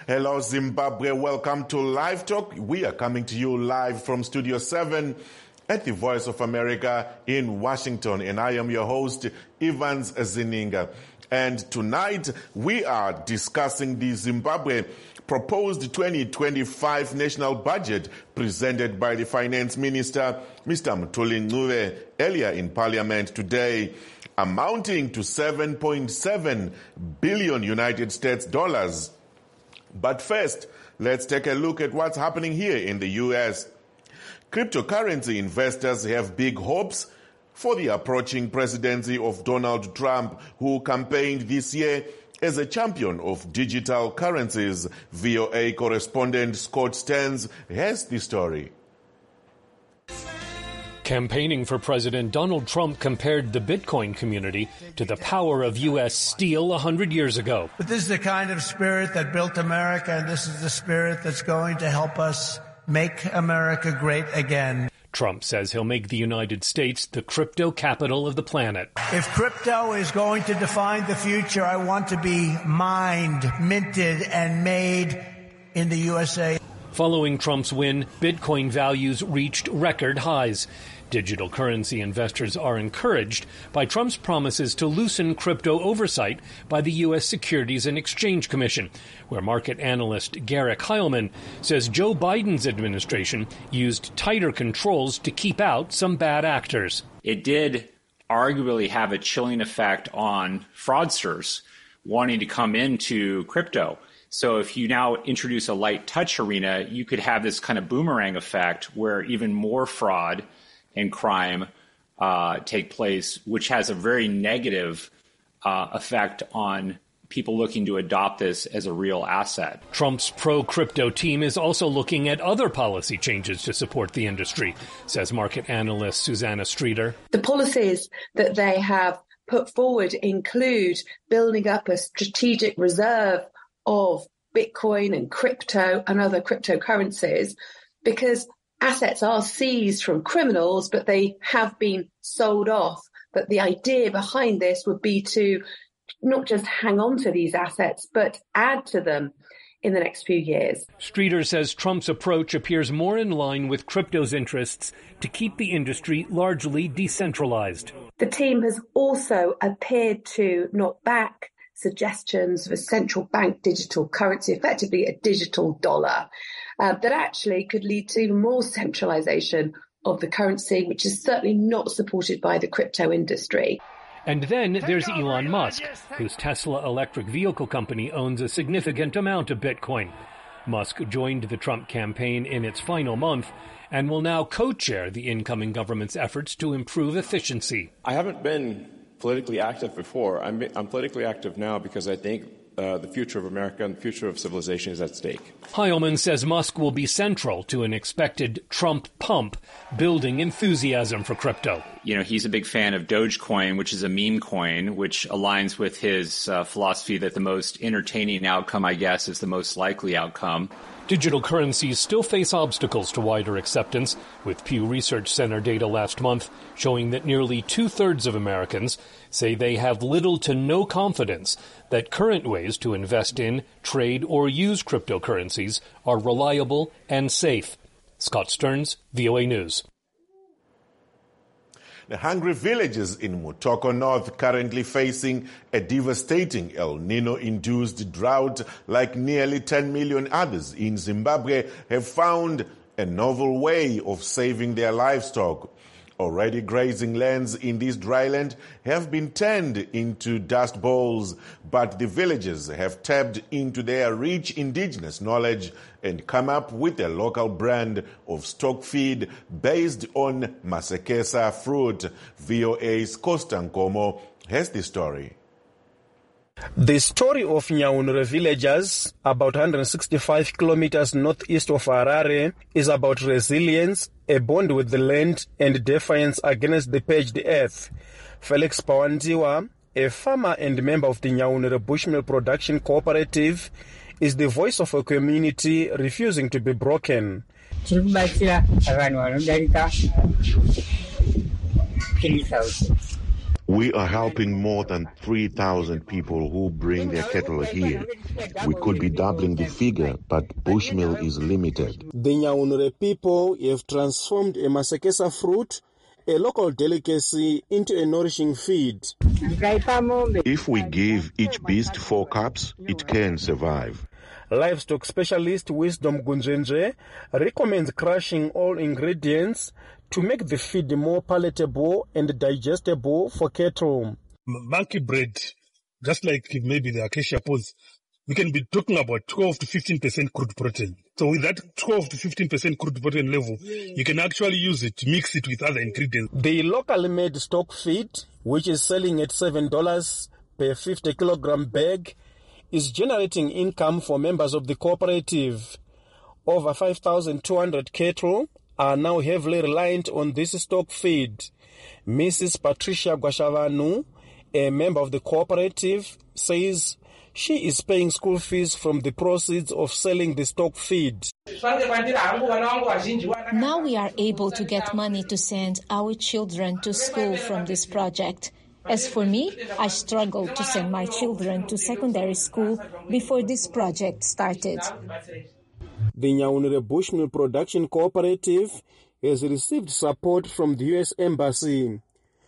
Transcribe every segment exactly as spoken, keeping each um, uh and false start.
Hello, Zimbabwe. Welcome to Live Talk. We are coming to you live from Studio seven at the Voice of America in Washington. And I am your host, Evans Zininga. And tonight we are discussing the Zimbabwe proposed twenty twenty-five national budget presented by the Finance Minister, Mister Mthuli Ncube, earlier in Parliament today, amounting to seven point seven billion United States dollars. But first, let's take a look at what's happening here in the U S. Cryptocurrency investors have big hopes for the approaching presidency of Donald Trump, who campaigned this year as a champion of digital currencies. V O A correspondent Scott Stearns has the story. Campaigning for President, Donald Trump compared the Bitcoin community to the power of U S steel a hundred years ago. But this is the kind of spirit that built America, and this is the spirit that's going to help us make America great again. Trump says he'll make the United States the crypto capital of the planet. If crypto is going to define the future, I want to be mined, minted, and made in the U S A. Following Trump's win, Bitcoin values reached record highs. Digital currency investors are encouraged by Trump's promises to loosen crypto oversight by the U S Securities and Exchange Commission, where market analyst Garrick Heilman says Joe Biden's administration used tighter controls to keep out some bad actors. It did arguably have a chilling effect on fraudsters wanting to come into crypto. So if you now introduce a light touch arena, you could have this kind of boomerang effect where even more fraud and crime uh, take place, which has a very negative uh, effect on people looking to adopt this as a real asset. Trump's pro-crypto team is also looking at other policy changes to support the industry, says market analyst Susanna Streeter. The policies that they have put forward include building up a strategic reserve of Bitcoin and crypto and other cryptocurrencies, because assets are seized from criminals, but they have been sold off. But the idea behind this would be to not just hang on to these assets, but add to them in the next few years. Streeter says Trump's approach appears more in line with crypto's interests to keep the industry largely decentralized. The team has also appeared to not back suggestions of a central bank digital currency, effectively a digital dollar, uh, that actually could lead to even more centralization of the currency, which is certainly not supported by the crypto industry. And then there's Elon Musk, whose Tesla electric vehicle company owns a significant amount of Bitcoin. Musk joined the Trump campaign in its final month and will now co-chair the incoming government's efforts to improve efficiency. I haven't been politically active before. I'm, I'm politically active now because I think uh, the future of America and the future of civilization is at stake. Heilman says Musk will be central to an expected Trump pump, building enthusiasm for crypto. You know, he's a big fan of Dogecoin, which is a meme coin, which aligns with his uh, philosophy that the most entertaining outcome, I guess, is the most likely outcome. Digital currencies still face obstacles to wider acceptance, with Pew Research Center data last month showing that nearly two-thirds of Americans say they have little to no confidence that current ways to invest in, trade, or use cryptocurrencies are reliable and safe. Scott Stearns, V O A News. The hungry villages in Mutoko North currently facing a devastating El Nino-induced drought, like nearly ten million others in Zimbabwe, have found a novel way of saving their livestock. Already grazing lands in this dry land have been turned into dust bowls, but the villagers have tapped into their rich indigenous knowledge and come up with a local brand of stock feed based on Masekesa fruit. V O A's Costa Nkomo has the story. The story of Nyaunure villagers, about one hundred sixty-five kilometers northeast of Harare, is about resilience, a bond with the land, and defiance against the purged earth. Felix Pawandiwa, a farmer and member of the Nyaunure Bushmeal Production Cooperative, is the voice of a community refusing to be broken. We are helping more than three thousand people who bring their cattle here. We could be doubling the figure, but bushmeal is limited. The Nyaunure people have transformed a masekesa fruit, a local delicacy, into a nourishing feed. If we give each beast four cups, it can survive. Livestock specialist Wisdom Gunjenje recommends crushing all ingredients to make the feed more palatable and digestible for cattle. Monkey bread, just like maybe the acacia pods, we can be talking about twelve to fifteen percent crude protein. So with that twelve to fifteen percent crude protein level, you can actually use it, mix it with other ingredients. The locally made stock feed, which is selling at seven dollars per fifty kilogram bag, is generating income for members of the cooperative. Over five thousand two hundred cattle are now heavily reliant on this stock feed. Missus Patricia Gwashavanu, a member of the cooperative, says she is paying school fees from the proceeds of selling the stock feed. Now we are able to get money to send our children to school from this project. As for me, I struggled to send my children to secondary school before this project started. The Nyaunure Bushmeal Production Cooperative has received support from the U S Embassy.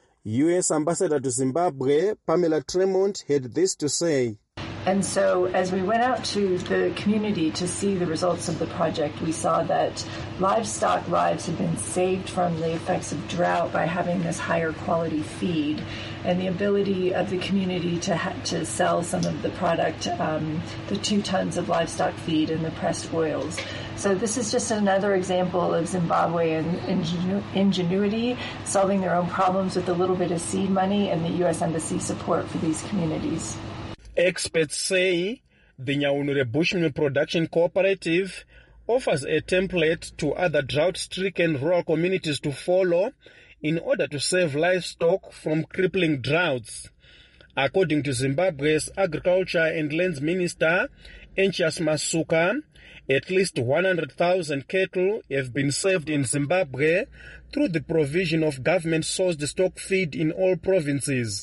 U S Ambassador to Zimbabwe, Pamela Tremont, had this to say. And so as we went out to the community to see the results of the project, we saw that livestock lives had been saved from the effects of drought by having this higher quality feed, and the ability of the community to ha- to sell some of the product, um, the two tons of livestock feed and the pressed oils. So this is just another example of Zimbabwean ingenu- ingenuity, solving their own problems with a little bit of seed money and the U S Embassy support for these communities. Experts say the Nyaunure Bushmeal Production Cooperative offers a template to other drought-stricken rural communities to follow in order to save livestock from crippling droughts. According to Zimbabwe's Agriculture and Lands Minister, Enchias Masuka, at least one hundred thousand cattle have been saved in Zimbabwe through the provision of government-sourced stock feed in all provinces.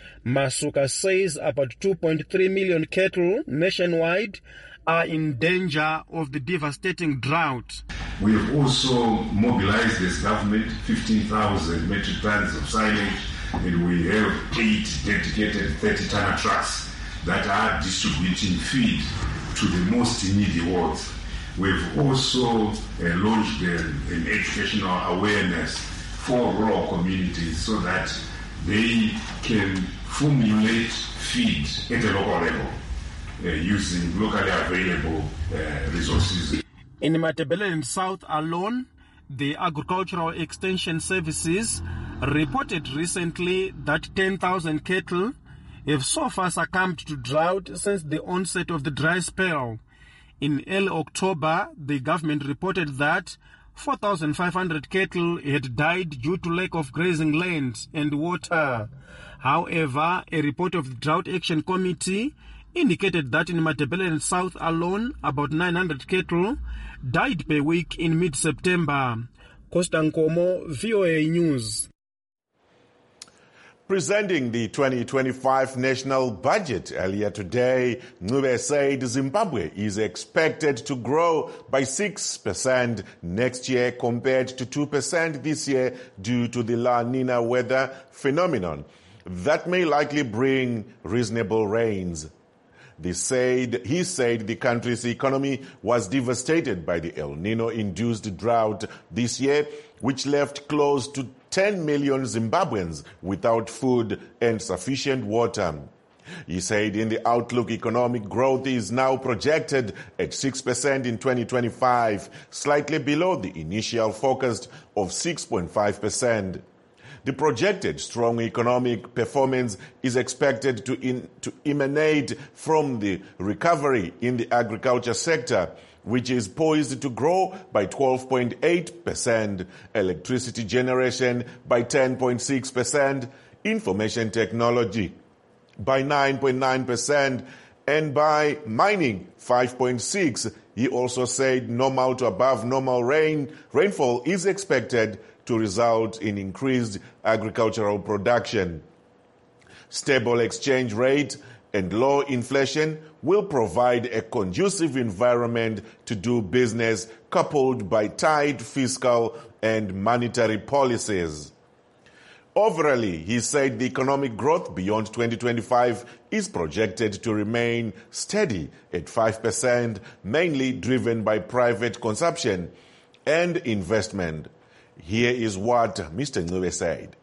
Masuka says about two point three million cattle nationwide are in danger of the devastating drought. We have also mobilized as government fifteen thousand metric tons of silage, and we have eight dedicated thirty-tonner trucks that are distributing feed to the most needy wards. We've also uh, launched an, an educational awareness for rural communities so that they can formulate feed at a local level uh, using locally available uh, resources. In Matabeleland South alone, the Agricultural Extension Services reported recently that ten thousand cattle have so far succumbed to drought since the onset of the dry spell. In early October, the government reported that four thousand five hundred cattle had died due to lack of grazing land and water. However, a report of the Drought Action Committee indicated that in Matabeleland South alone, about nine hundred cattle died per week in mid-September. Costa Nkomo, V O A News. Presenting the twenty twenty-five national budget earlier today, Ncube said Zimbabwe is expected to grow by six percent next year compared to two percent this year due to the La Nina weather phenomenon that may likely bring reasonable rains. They said, he said the country's economy was devastated by the El Nino-induced drought this year, which left close to ten million Zimbabweans without food and sufficient water. He said in the outlook, economic growth is now projected at six percent in twenty twenty-five, slightly below the initial forecast of six point five percent. The projected strong economic performance is expected to, in, to emanate from the recovery in the agriculture sector, which is poised to grow by twelve point eight percent, electricity generation by ten point six percent, information technology by nine point nine percent, and by mining five point six percent. He also said normal to above normal rain rainfall is expected to result in increased agricultural production. Stable exchange rate and low inflation will provide a conducive environment to do business, coupled by tight fiscal and monetary policies. Overall, he said the economic growth beyond twenty twenty-five is projected to remain steady at five percent, mainly driven by private consumption and investment. Here is what Mister Ncube said.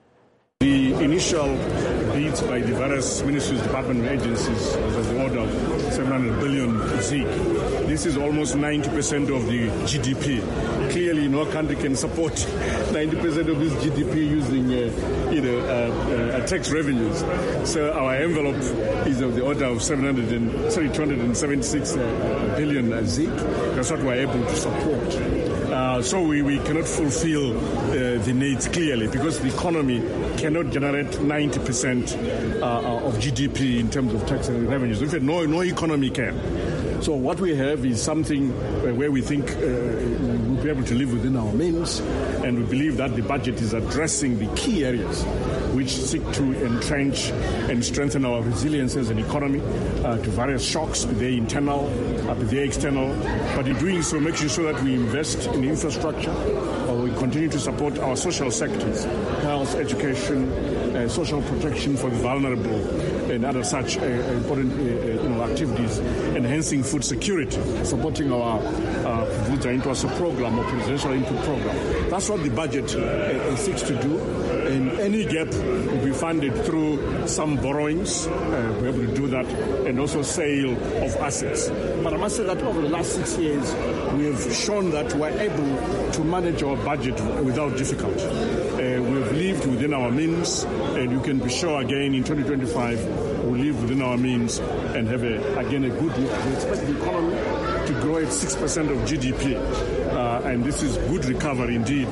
The initial bids by the various ministries, department, and agencies was the order of seven hundred billion Z I C. This is almost ninety percent of the G D P. Clearly, no country can support ninety percent of this G D P using, uh, you know, uh, uh, tax revenues. So our envelope is of the order of seven hundred and, sorry, two hundred seventy-six uh, billion Z I C. That's what we're able to support. Uh, so we, we cannot fulfill uh, the needs clearly, because the economy cannot generate ninety percent uh, of G D P in terms of tax and revenues. In fact, no, no economy can. So what we have is something where we think uh, we'll be able to live within our means, and we believe that the budget is addressing the key areas which seek to entrench and strengthen our resilience as an economy uh, to various shocks, be they internal, uh, be they external. But in doing so, making sure that we invest in infrastructure, or we continue to support our social sectors, health, education, uh, social protection for the vulnerable, and other such uh, important uh, you know, activities, enhancing food security, supporting our uh, Vuza Intwasa program or presidential input program. That's what the budget uh, seeks to do. And any gap will be funded through some borrowings, uh, we're able to do that, and also sale of assets. But I must say that over the last six years, we have shown that we're able to manage our budget without difficulty. Uh, we've lived within our means, and you can be sure again in twenty twenty-five, we'll live within our means and have, a, again, a good year. We expect the economy to grow at six percent of G D P, uh, and this is good recovery indeed.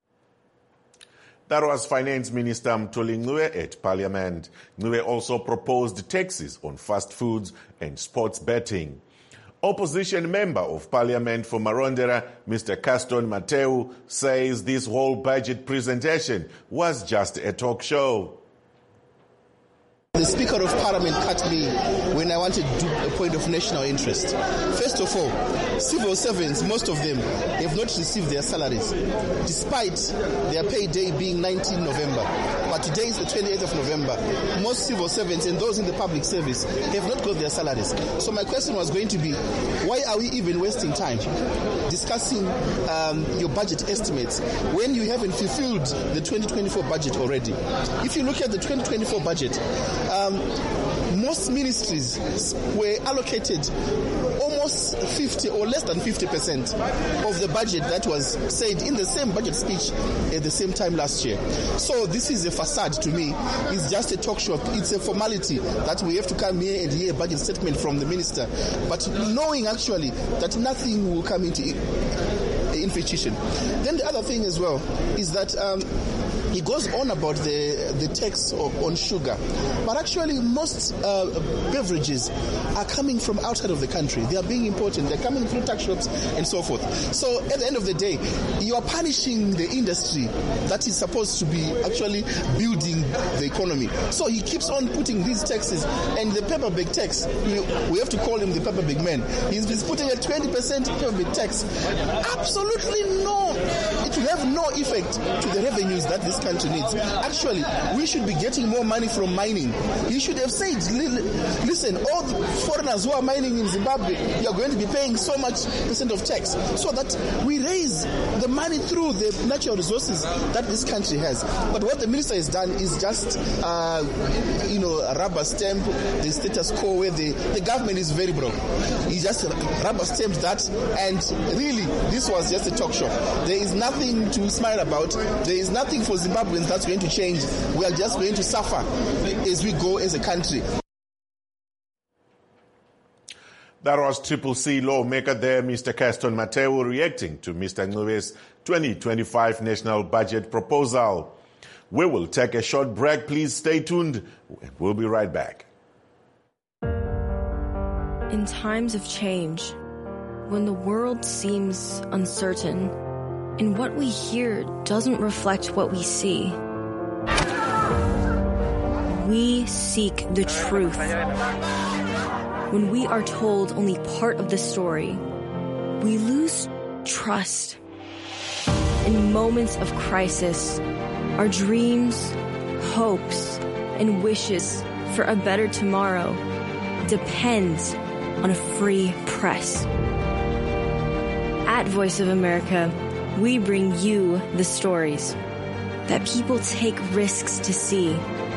That was Finance Minister Mthuli Ncube at Parliament. Ncube also proposed taxes on fast foods and sports betting. Opposition Member of Parliament for Marondera, Mister Caston Mateu, says this whole budget presentation was just a talk show. The Speaker of Parliament cut me when I wanted to do a point of national interest. First of all, civil servants, most of them, have not received their salaries, despite their payday being nineteenth of November. But today is the twenty-eighth of November. Most civil servants and those in the public service have not got their salaries. So my question was going to be, why are we even wasting time discussing um, your budget estimates when you haven't fulfilled the twenty twenty-four budget already? If you look at the twenty twenty-four budget, Um, most ministries were allocated almost fifty or less than fifty percent of the budget that was said in the same budget speech at the same time last year. So this is a facade to me. It's just a talk show. It's a formality that we have to come here and hear a budget statement from the minister, but knowing actually that nothing will come into inflation. Then the other thing as well is that um, he goes on about the the tax of, on sugar, but actually most uh, beverages are coming from outside of the country. They are being imported. They're coming through tax shops and so forth. So at the end of the day, you are punishing the industry that is supposed to be actually building the economy. So he keeps on putting these taxes, and the paper bag tax, we, we have to call him the paper bag man. He's, he's putting a twenty percent paper bag tax. Absolutely no. It will have no effect to the revenues that this country needs. Actually, we should be getting more money from mining. He should have said, listen, all the foreigners who are mining in Zimbabwe, you are going to be paying so much percent of tax, so that we raise the money through the natural resources that this country has. But what the minister has done is just, uh, you know, rubber stamp the status quo where the, the government is very broke. He just rubber stamped that, and really, this was just a talk show. There is nothing to smile about. There is nothing for Zimbabweans that's going to change. We are just going to suffer as we go as a country. That was Triple C lawmaker there, Mister Caston Mateu, reacting to Mister Ncube's twenty twenty-five national budget proposal. We will take a short break. Please stay tuned. We'll be right back. In times of change, when the world seems uncertain and what we hear doesn't reflect what we see, we seek the truth. When we are told only part of the story, we lose trust. In moments of crisis, our dreams, hopes, and wishes for a better tomorrow depends on a free press. At Voice of America, we bring you the stories that people take risks to see.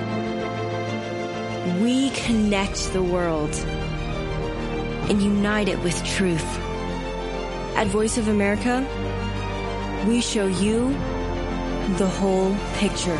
We connect the world and unite it with truth. At Voice of America, we show you the whole picture.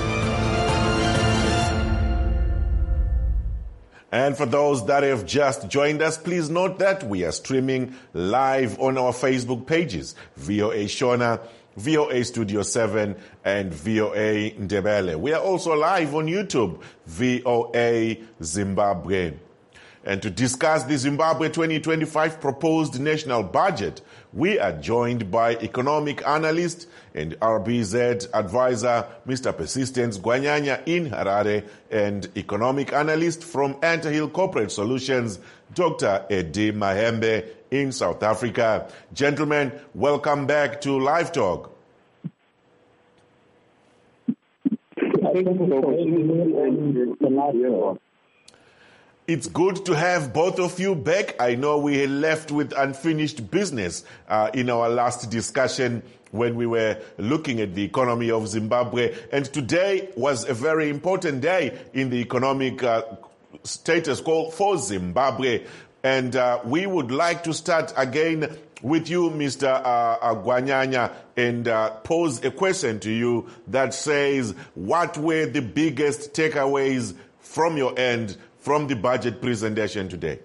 And for those that have just joined us, please note that we are streaming live on our Facebook pages, V O A Shona, V O A Studio seven, and V O A Ndebele. We are also live on YouTube, V O A Zimbabwe. And to discuss the Zimbabwe twenty twenty-five proposed national budget, we are joined by economic analyst and R B Z advisor, Mister Persistence Gwanyanya in Harare, and economic analyst from Anthill Corporate Solutions, Doctor Eddie Mahembe in South Africa. Gentlemen, welcome back to Live Talk. It's good to have both of you back. I know we had left with unfinished business uh, in our last discussion when we were looking at the economy of Zimbabwe. And today was a very important day in the economic uh, status quo for Zimbabwe. And uh, we would like to start again with you, Mister Uh, Gwanyanya, and uh, pose a question to you that says, what were the biggest takeaways from your end from the budget presentation today?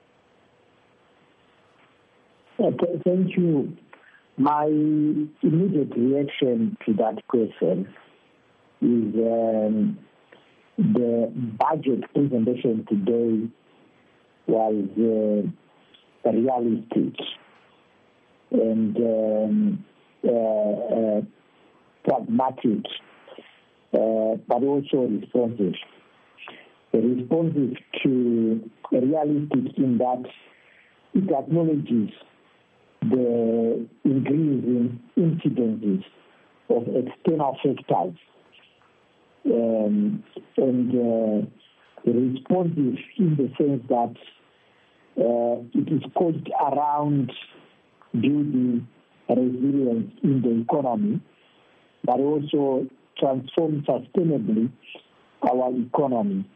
Okay, thank you. My immediate reaction to that question is um, the budget presentation today was uh, realistic and um, uh, uh, pragmatic, uh, but also responsive. Responsive to realistic in that it acknowledges the increase in incidences of external factors, um, and uh, responsive in the sense that uh, it is coached around building resilience in the economy, but also transform sustainably our economy.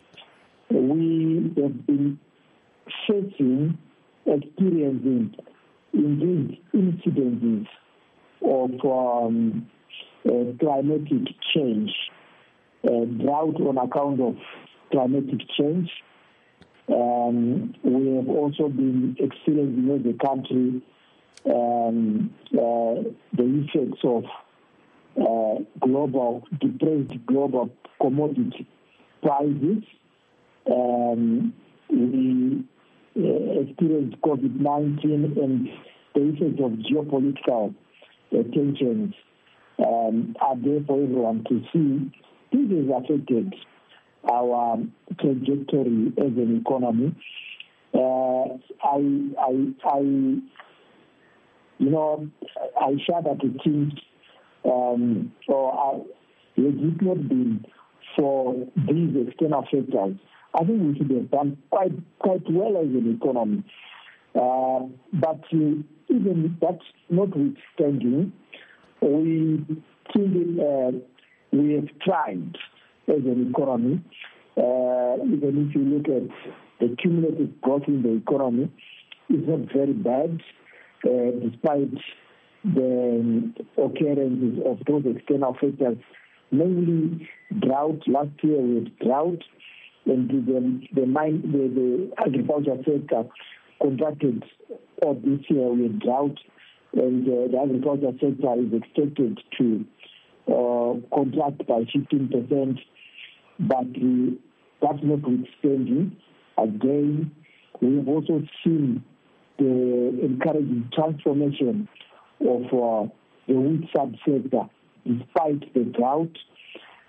We have been facing, experiencing indeed incidences of um, uh, climatic change, uh, drought on account of climatic change. Um, we have also been experiencing as a country um, uh, the effects of uh, global, depressed global commodity prices. Um, we uh, experienced COVID nineteen and the effects of geopolitical uh, tensions um, are there for everyone to see. This has affected our trajectory as an economy. Uh, I, I, I, you know, I shudder to think, um, or I, it did not been for these external factors, I think we should have done quite quite well as an economy. Uh, but uh, even that notwithstanding, we think uh, we have tried as an economy. Uh, even if you look at the cumulative growth in the economy, it's not very bad, uh, despite the occurrences of those external factors, mainly drought. Last year we had drought, and the the, mine, the, the agriculture sector contracted. Or this year we had drought, and uh, the agriculture sector is expected to uh, contract by fifteen percent. But uh, that's notwithstanding, again, we have also seen the encouraging transformation of uh, the wheat subsector despite the drought.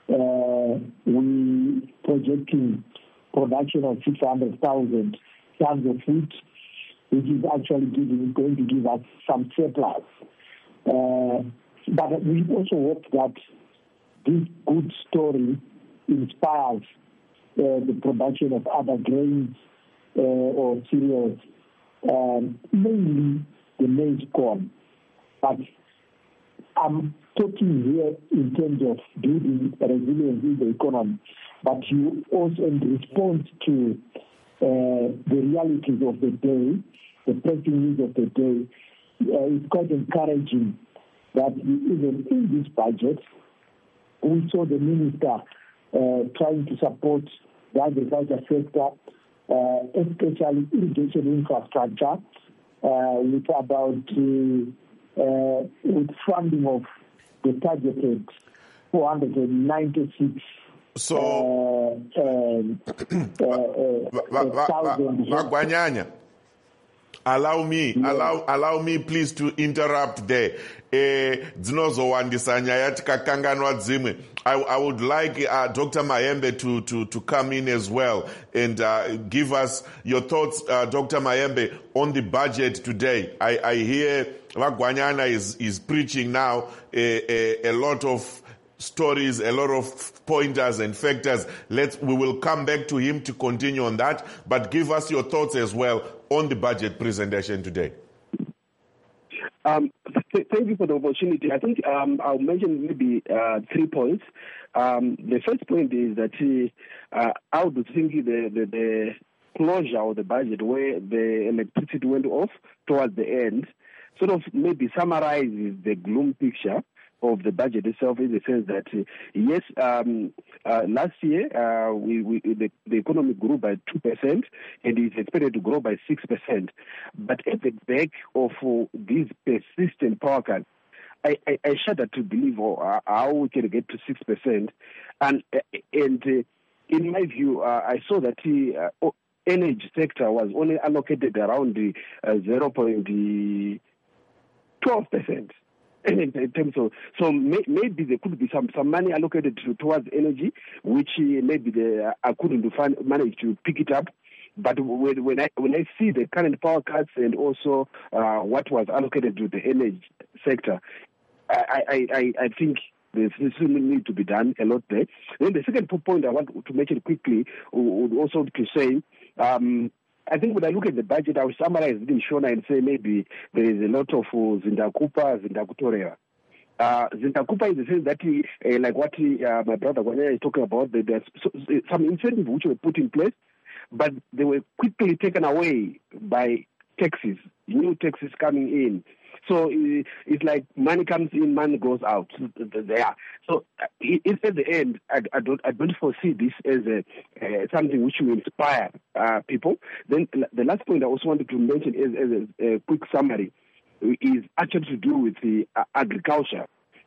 uh, we projecting production of six hundred thousand tons of wheat, which is actually giving, going to give us some surplus. Uh, but we also hope that this good story inspires uh, the production of other grains uh, or cereals, um, mainly the maize corn. But I'm talking here in terms of building resilience in the economy, but you also in response to uh, the realities of the day, the pressing needs of the day, uh, it's quite encouraging that even in this budget, we saw the minister uh, trying to support the agriculture sector, uh, especially irrigation infrastructure, uh, with about uh, uh, with funding of the targeted four hundred ninety-six so Magwanyanya, allow me yeah. allow allow me please to interrupt there. Dzinozowandisa nyaya tikakanganwa dzimwe. I, I would like uh, Doctor Mayembe to, to, to come in as well and uh, give us your thoughts, uh, Doctor Mayembe, on the budget today. I, I hear Magwanyana is, is preaching now a, a, a lot of stories, a lot of pointers and factors. Let's, we will come back to him to continue on that, but give us your thoughts as well on the budget presentation today. Um, th- thank you for the opportunity. I think um, I'll mention maybe uh, three points. Um, the first point is that uh, I would think the, the, the closure of the budget where the electricity went off towards the end sort of maybe summarizes the gloom picture of the budget itself, in the sense that uh, yes, um, uh, last year uh, we, we the, the economy grew by two percent and is expected to grow by six percent. But at the back of uh, these persistent power cuts, I, I, I shudder to believe uh, how we can get to six percent. And uh, and uh, in my view, uh, I saw that the uh, energy sector was only allocated around the uh, zero point twelve percent. In terms of, so may, maybe there could be some, some money allocated to, towards energy, which uh, maybe the, uh, I couldn't find, manage to pick it up. But when, when I when I see the current power cuts and also uh, what was allocated to the energy sector, I I, I, I think there's still need to be done a lot there. Then the second point I want to mention quickly would also to say. Um, I think when I look at the budget, I will summarize it in Shona and say maybe there is a lot of uh, Zindakupa, Zindakutorea. Uh, Zindakupa in the sense that, he, uh, like what he, uh, my brother Gwanya is talking about, that there's some incentives which were put in place, but they were quickly taken away by taxes, new taxes coming in. So it's like money comes in, money goes out. There. So it's at the end, I, I don't, I don't foresee this as a, uh, something which will inspire uh, people. Then the last point I also wanted to mention is, as a, a quick summary is actually to do with the uh, agriculture.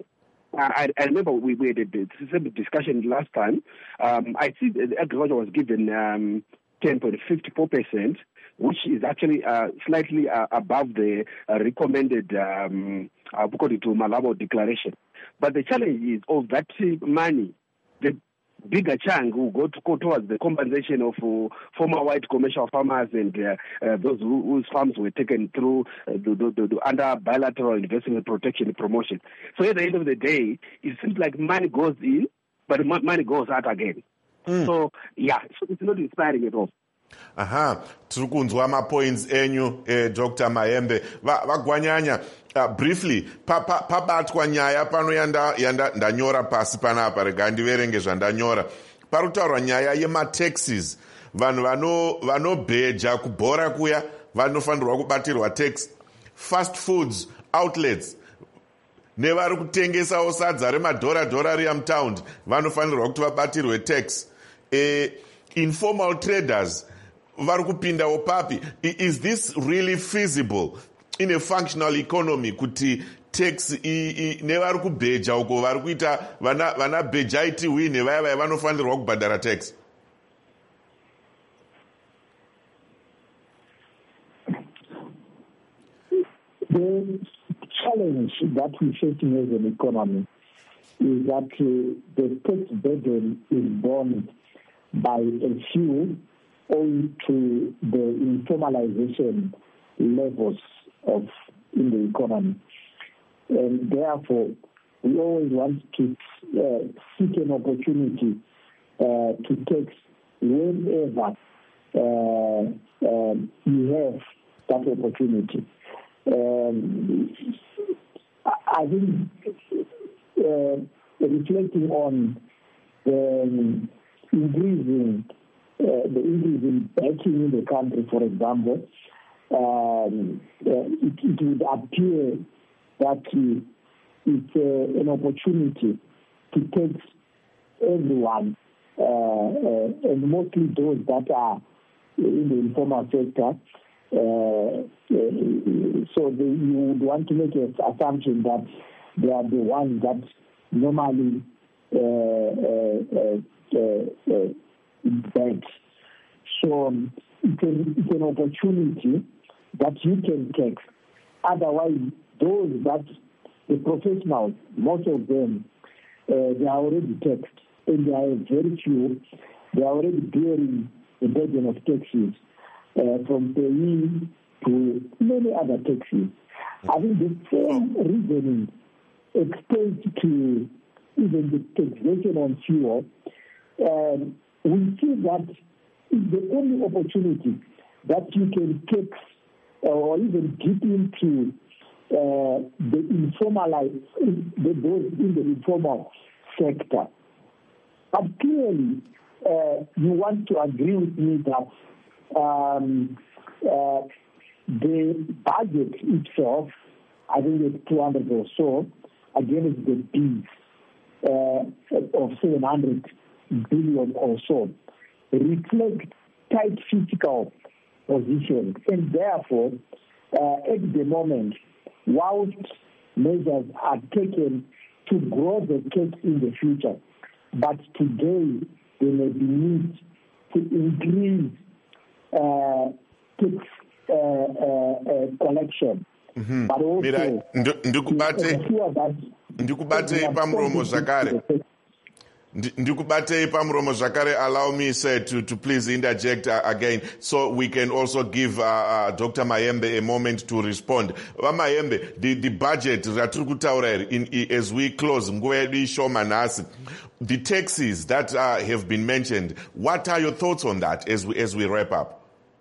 I, I remember we, we had a discussion last time. Um, I see the agriculture was given um, ten point five four percent. Which is actually uh, slightly uh, above the uh, recommended, um, according to Malabo declaration. But the challenge is of that money, the bigger chunk will go to go towards the compensation of uh, former white commercial farmers and uh, uh, those who, whose farms were taken through uh, the, the, the, under bilateral investment protection and promotion. So at the end of the day, it seems like money goes in, but money goes out again. Mm. So, yeah, so it's not inspiring at all. Aha, tiri kunzwa mapoints enyu eh, Doctor Mayembe vagwanyanya uh, briefly pabatwa pa, nyaya pano yanda yanda ndanyora pasi panapa rega ndiverenge zvandanyora parutaurwa nyaya yemataxes vanhu vano vanobheja kubhora kuya vanofanirwa kubatirwa tax fast foods outlets nevari kutengesawo sadza remadhora dhora riya mutaundi vanofanirwa kuti vabatirwe tax eh, informal traders vari kupindawo papi. Is this really feasible in a functional economy kuti tax nevari kubheja uko vari kuita vana vana bhejaiti wine vaya vaya vanofanirwa kubhadhara tax? The challenge that we're facing as an economy is that uh, the tax burden is borne by a few owing to the informalization levels of in the economy. And therefore, we always want to uh, seek an opportunity uh, to tax whenever uh, uh, you have that opportunity. Um, I think uh, reflecting on the increasing uh, the increase in banking in the country, for example, um, uh, it, it would appear that uh, it's uh, an opportunity to tax everyone, uh, uh, and mostly those that are in the informal sector. Uh, uh, so the, you would want to make an assumption that they are the ones that normally uh, uh, uh, uh, bank. So um, it's, an, it's an opportunity that you can take. Otherwise, those that the professionals, most of them, uh, they are already taxed, and there are very few. They are already bearing the burden of taxes, uh, from paying to many other taxes. I think the same reasoning extends to even the taxation on fuel. Um, we see that the only opportunity that you can tax or even get into uh, the informal, the, those in the informal sector. But clearly, uh, you want to agree with me that um, uh, the budget itself, I think it's two hundred or so, against the bills uh, of seven hundred billion or so, reflect tight fiscal position. And therefore, uh, at the moment, whilst measures are taken to grow the tax in the future, but today there may be need to increase uh, tax uh, uh, uh, collection. Mm-hmm. But also Mira, ndikubate ndikubate pamromo zvakare ndikubatei pamromo zvakare. Allow me, sir, to, to please interject uh, again, so we can also give uh, uh, Doctor Mayembe a moment to respond. Uh, Mayembe, the, the budget ratiri kutaura in as we close nguva yedu ishoma nhasi, the taxes that uh, have been mentioned, what are your thoughts on that as we as we wrap up?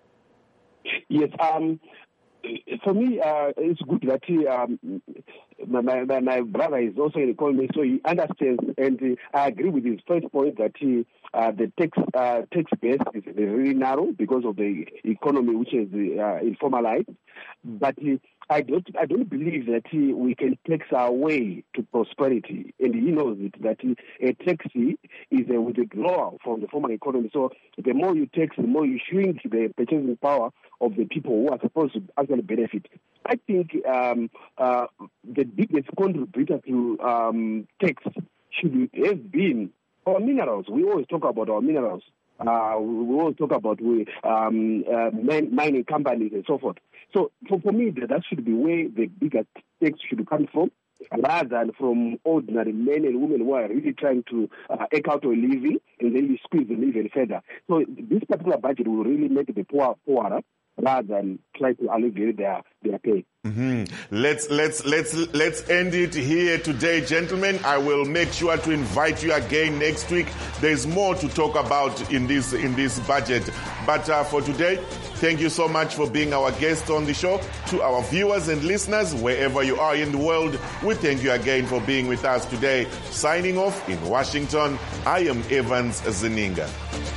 Yes, um, for me, uh, it's good that he, um, my, my, my brother is also an economist, so he understands, and uh, I agree with his first point that he, uh, the tax uh, tax base is really narrow because of the economy, which is uh, informalized. But he, I don't, I don't believe that he, we can tax our way to prosperity, and he knows it. That he, a taxi is a withdrawal from the formal economy. So the more you tax, the more you shrink the purchasing power of the people who are supposed to actually benefit. I think um, uh, the biggest contributor to um, tax should have been our minerals. We always talk about our minerals. Uh, we always talk about we, um, uh, mining companies and so forth. So for, for me, that should be where the biggest tax should come from, rather than from ordinary men and women who are really trying to uh, eke out a living, and then you squeeze them even further. So this particular budget will really make the poor poorer, rather than try to alleviate their, their pay. Mm-hmm. Let's let's let's let's end it here today, gentlemen. I will make sure to invite you again next week. There's more to talk about in this in this budget. But uh, for today, thank you so much for being our guest on the show. To our viewers and listeners, wherever you are in the world, we thank you again for being with us today. Signing off in Washington, I am Evans Zininga.